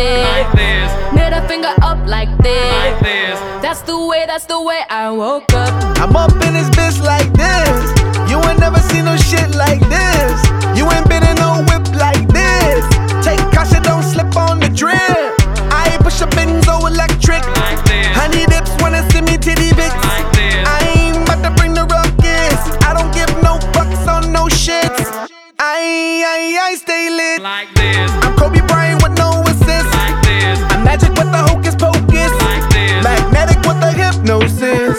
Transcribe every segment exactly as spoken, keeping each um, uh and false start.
this. like this, Middle finger up like this. like this. That's the way, that's the way I woke up. I'm up in this bitch like this. You ain't never seen no shit like this. You ain't been in no whip like this. Take caution, don't slip on the drip. I push a Benzo electric. Like this. Honey dips wanna see me titty bits. Like this. I ain't about to bring the ruckus. I don't give no fucks on no shits. I, I, I stay lit. Like this, I'm Kobe Bryant with no assist. like this, I'm magic with the hocus pocus. like this. Magnetic with the hypnosis.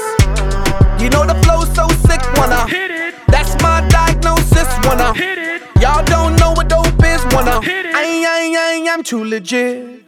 You know the flow so sick, wanna. Hit it, That's my diagnosis, wanna. hit it, Y'all don't know what dope is, wanna. Hit it. I ain't, I ain't, I ain't, I'm too legit.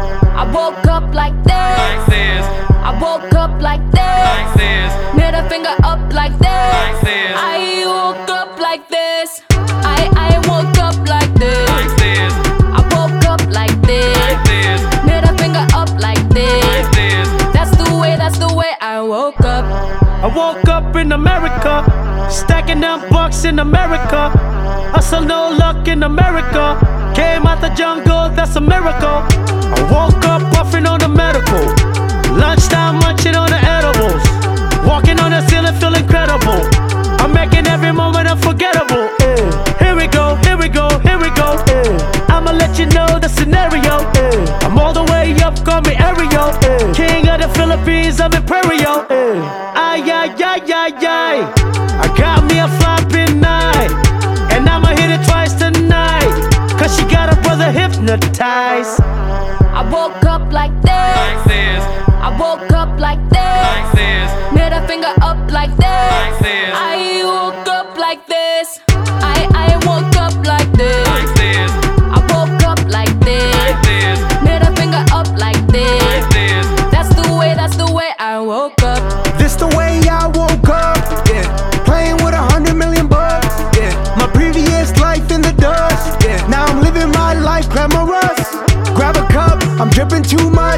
I woke up like this. like this, I woke up like this. like this, Middle finger up like this. like this, I woke up like this. I, I woke up like this. like this, I woke up like this. like this, Middle finger up like this. like this. That's the way, that's the way I woke up. I woke up in America, stacking them bucks in America. Hustle no luck in America. Came out the jungle, that's a miracle. I woke up puffing on the medical. Lunchtime munching on the edibles. Walking on the ceiling, feel incredible. I'm making every moment unforgettable. eh. Here we go, here we go, here we go. eh. I'ma let you know the scenario. eh. I'm all the way up, call me Ariel. eh. King of the Philippines, I'm Imperial. eh. Ay, ay, ay, ay, ay. I got me a flopping night. And I'ma hit it twice tonight. Cause she got her brother hypnotized. I woke up like this. Like this, I woke up like this. like this, Middle finger up like this. like this, I woke up like this. I, I woke up like this. like this, I woke up like this. like this, Middle finger up like this. like this. That's the way, that's the way I woke up. This the way I woke up, yeah. Playing with a hundred million bucks, yeah. My previous life in the dust, yeah. Now I'm living my life glamorous. Grab a cup, I'm dripping too much.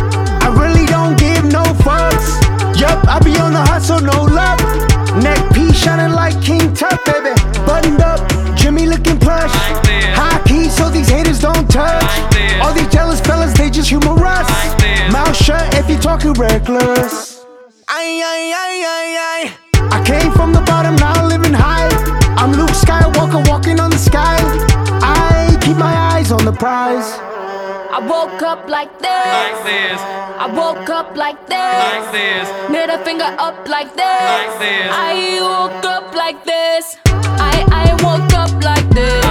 I really don't give no fucks. Yup, I be on the hustle, no luck. Neck piece shining like King Tut, baby. Buttoned up, Jimmy looking plush. Like this. High key, so these haters don't touch. Like this. All these jealous fellas, they just humorous. Like this. Mouth shut if you talking reckless. Ay, ay, ay, ay, ay. I came from the bottom, now living high. I'm Luke Skywalker walking on the sky. I keep my eyes on the prize. I woke up like this. Like this, I woke up like this. like this, Middle finger up like this. like this. I woke up like this. I, I woke up like this.